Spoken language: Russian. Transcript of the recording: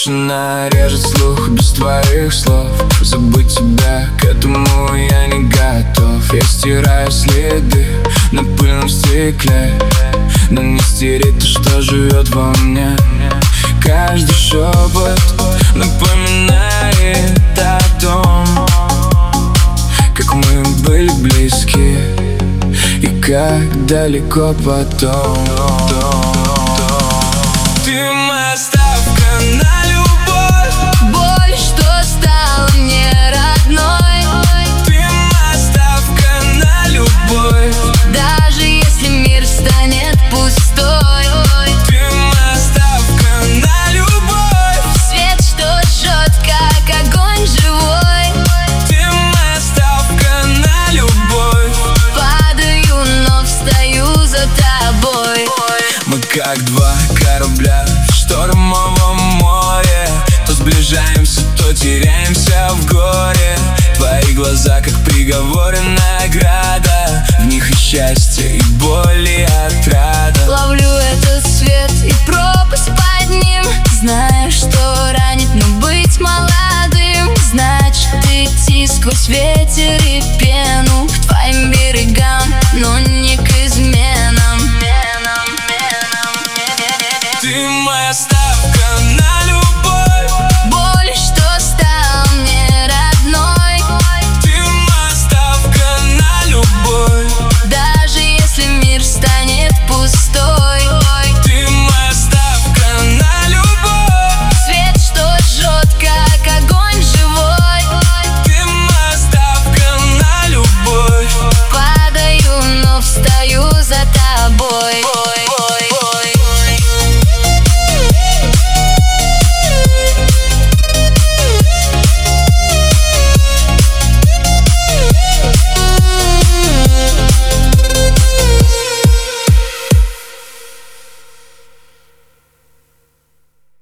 Тишина режет слух без твоих слов. Забыть тебя, к этому я не готов. Я стираю следы на пыльном стекле, но не стереть то, что живет во мне. Каждый шепот напоминает о том, как мы были близки и как далеко потом. Ты моя ставка на любовь, боль, что стала мне родной. ты моя ставка на любовь, Даже если мир станет пустой, ты моя ставка на любовь, свет, что жжет, как огонь живой. ты моя ставка на любовь. Падаю, но встаю за тобой. Мы как два корабля в штормовом море, то сближаемся, то теряемся в горе. Твои глаза как приговор и награда, в них и счастье, и боль, и отрада. Ловлю этот свет и пропасть под ним, зная, что ранит, но быть молодым значит идти сквозь ветер и пену к твоим берегам, но не к изменам. Ты моя ставка на любовь, Боль, что стала мне родной. ты моя ставка на любовь, Даже если мир станет пустой, ты моя ставка на любовь, свет, что жжет, как огонь живой. ты моя ставка на любовь. Падаю, но встаю за тобой.